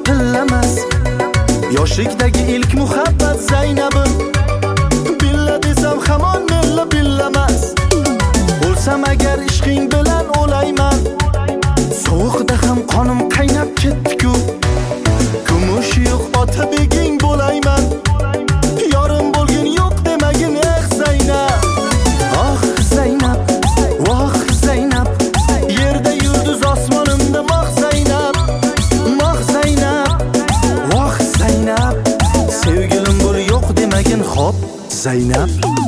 pillamas. Yoshlikdagi ilk muhabbat Zaynabim. Billa desam hamon mella billamas. Bo'lsam agar ishqing bilan o'layman. Sovuqda ham qonim qaynab ketdi-ku. Kumush yo'q ota beging bo'layman. Yorim bo'lgin yo'q demagin Zaynab. Oh Zaynab, voh Zaynab. Yerda yulduz osmonimda moh Zaynab. Moh Zaynab, voh Zaynab. Sevgilim bo'l yo'q demagin xo'p Zaynab.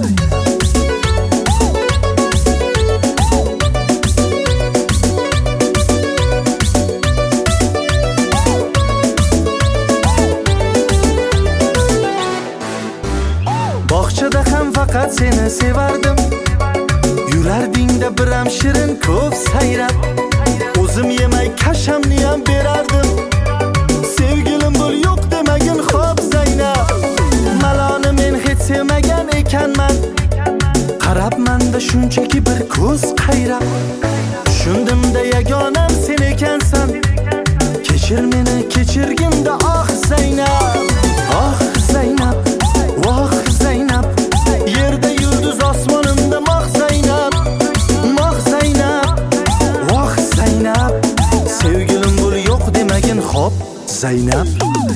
Bog'chada ham faqat seni sevardim. Yurardingda biram shirin ko'p sayrab. O'zim yemay kashamni ham berardim. Sevgilim bo'l yo'q demagin xo'p Zaynab. Maloni men hech sevmagan ekanman. Qarabmanda shunchaki bir ko'z qayrab. Tushundimda yagonam sen ekansan. Kechir meni kechirginda oh Zaynab. Oh Zaynab, voh Zaynab. Yerda yulduz osmonimda moh Zaynab. Moh Zaynab, voh Zaynab. Sevgilim bo'l yo'q demagin xo'p Zaynab.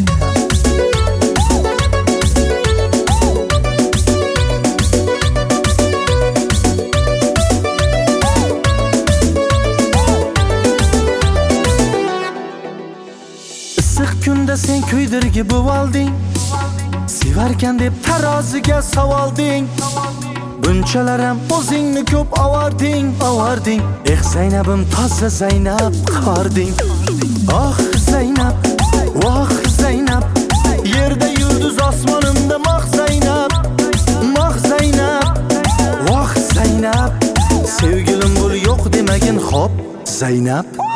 Issiq kunda sen kuydirgi bo'lding. Sevarkan deb taroziga savolding. Bunchalar ham o'zingni ko'p ovarding. Zaynabim toza Zaynab qording. Oh Zaynab, voh Zaynab. Yerda yulduz osmonimda moh Zaynab. Moh Zaynab, voh Zaynab. Sevgilim bo'l yo'q demagin xo'p Zaynab.